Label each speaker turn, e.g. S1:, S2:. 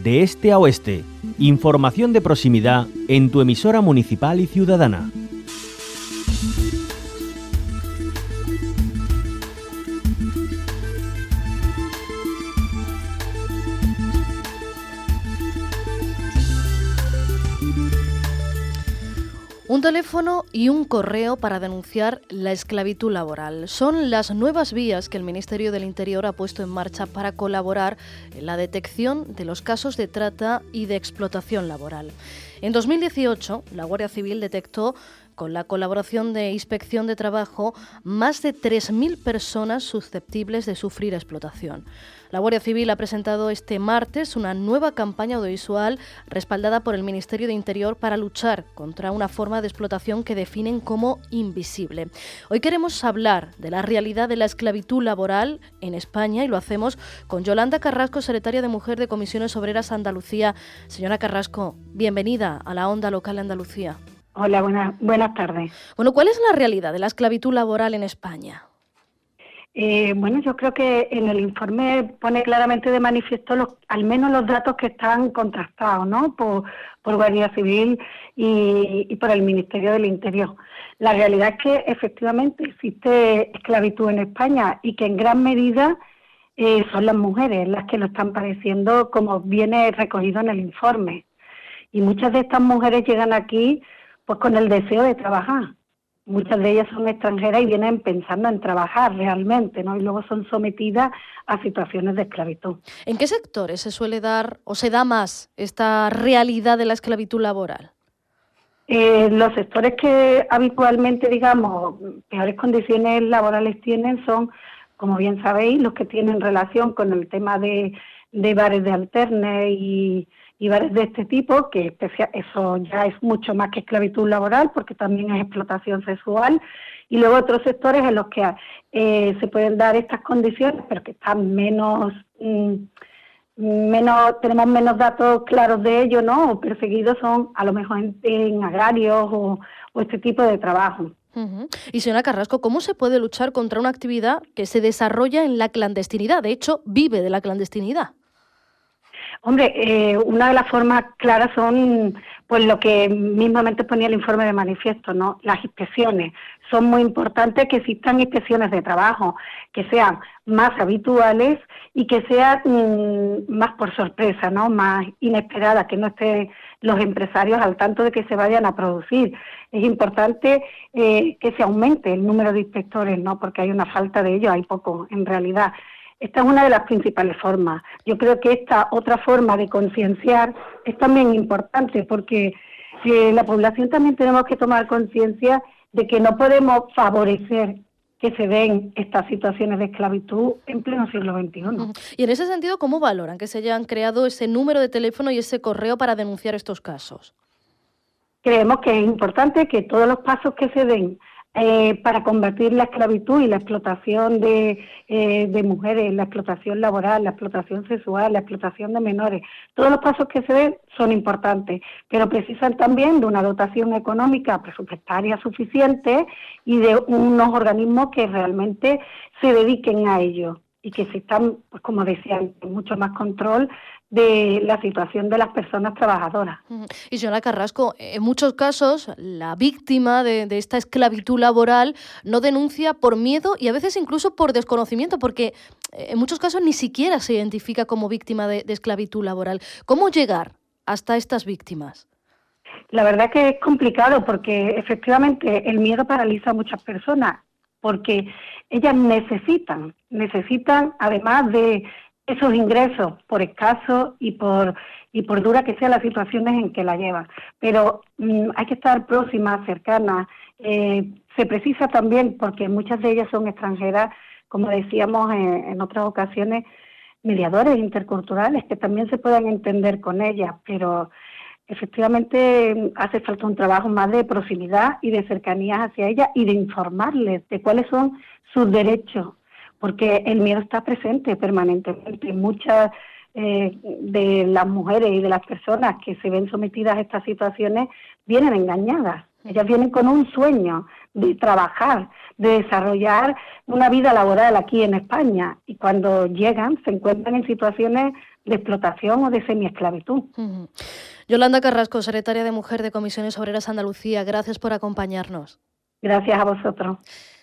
S1: de este a oeste. Información de proximidad en tu emisora municipal y ciudadana.
S2: Un teléfono y un correo para denunciar la esclavitud laboral. Son las nuevas vías que el Ministerio del Interior ha puesto en marcha para colaborar en la detección de los casos de trata y de explotación laboral. En 2018, la Guardia Civil detectó, con la colaboración de Inspección de Trabajo, más de 3.000 personas susceptibles de sufrir explotación. La Guardia Civil ha presentado este martes una nueva campaña audiovisual respaldada por el Ministerio de Interior para luchar contra una forma de explotación que definen como invisible. Hoy queremos hablar de la realidad de la esclavitud laboral en España y lo hacemos con Yolanda Carrasco, secretaria de Mujer de Comisiones Obreras Andalucía. Señora Carrasco, bienvenida a la Onda Local de Andalucía.
S3: Hola, buenas tardes.
S2: Bueno, ¿cuál es la realidad de la esclavitud laboral en España?
S3: Bueno, yo creo que en el informe pone claramente de manifiesto al menos los datos que están contrastados, ¿no? Por Guardia Civil y por el Ministerio del Interior. La realidad es que efectivamente existe esclavitud en España y que en gran medida son las mujeres las que lo están padeciendo, como viene recogido en el informe. Y muchas de estas mujeres llegan aquí pues con el deseo de trabajar. Muchas de ellas son extranjeras y vienen pensando en trabajar realmente, ¿no? Y luego son sometidas a situaciones de esclavitud.
S2: ¿En qué sectores se suele dar o se da más esta realidad de la esclavitud laboral?
S3: Los sectores que habitualmente, digamos, peores condiciones laborales tienen son, como bien sabéis, los que tienen relación con el tema de bares de alterne y bares de este tipo, que eso ya es mucho más que esclavitud laboral, porque también es explotación sexual, y luego otros sectores en los que se pueden dar estas condiciones, pero que están tenemos menos datos claros de ello, ¿no? O perseguidos son a lo mejor en agrarios o este tipo de trabajo.
S2: Uh-huh. Y señora Carrasco, ¿cómo se puede luchar contra una actividad que se desarrolla en la clandestinidad? De hecho, vive de la clandestinidad.
S3: Hombre, una de las formas claras son pues lo que mismamente ponía el informe de manifiesto, ¿no? Las inspecciones. Son muy importantes que existan inspecciones de trabajo, que sean más habituales y que sean más por sorpresa, ¿no? Más inesperadas, que no estén los empresarios al tanto de que se vayan a producir. Es importante que se aumente el número de inspectores, ¿no? Porque hay una falta de ellos, hay poco en realidad. Esta es una de las principales formas. Yo creo que esta otra forma de concienciar es también importante porque la población también tenemos que tomar conciencia de que no podemos favorecer que se den estas situaciones de esclavitud en pleno siglo XXI.
S2: Y en ese sentido, ¿cómo valoran que se hayan creado ese número de teléfono y ese correo para denunciar estos casos?
S3: Creemos que es importante que todos los pasos que se den para combatir la esclavitud y la explotación de mujeres, la explotación laboral, la explotación sexual, la explotación de menores. Todos los pasos que se den son importantes, pero precisan también de una dotación económica presupuestaria suficiente y de unos organismos que realmente se dediquen a ello y que existan, pues como decía, mucho más control de la situación de las personas trabajadoras.
S2: Y señora Carrasco, en muchos casos la víctima de esta esclavitud laboral no denuncia por miedo y a veces incluso por desconocimiento, porque en muchos casos ni siquiera se identifica como víctima de esclavitud laboral. ¿Cómo llegar hasta estas víctimas?
S3: La verdad que es complicado porque efectivamente el miedo paraliza a muchas personas, porque ellas necesitan además de esos ingresos, por escasos y por dura que sean las situaciones en que la llevan. Pero hay que estar próximas, cercanas. Se precisa también, porque muchas de ellas son extranjeras, como decíamos en otras ocasiones, mediadores interculturales que también se puedan entender con ellas, pero efectivamente hace falta un trabajo más de proximidad y de cercanía hacia ellas y de informarles de cuáles son sus derechos, porque el miedo está presente permanentemente. Muchas de las mujeres y de las personas que se ven sometidas a estas situaciones vienen engañadas. Ellas vienen con un sueño de trabajar, de desarrollar una vida laboral aquí en España, y cuando llegan se encuentran en situaciones explotación o de semiesclavitud.
S2: Ujú. Yolanda Carrasco, secretaria de Mujer de Comisiones Obreras Andalucía, gracias por acompañarnos.
S3: Gracias a vosotros.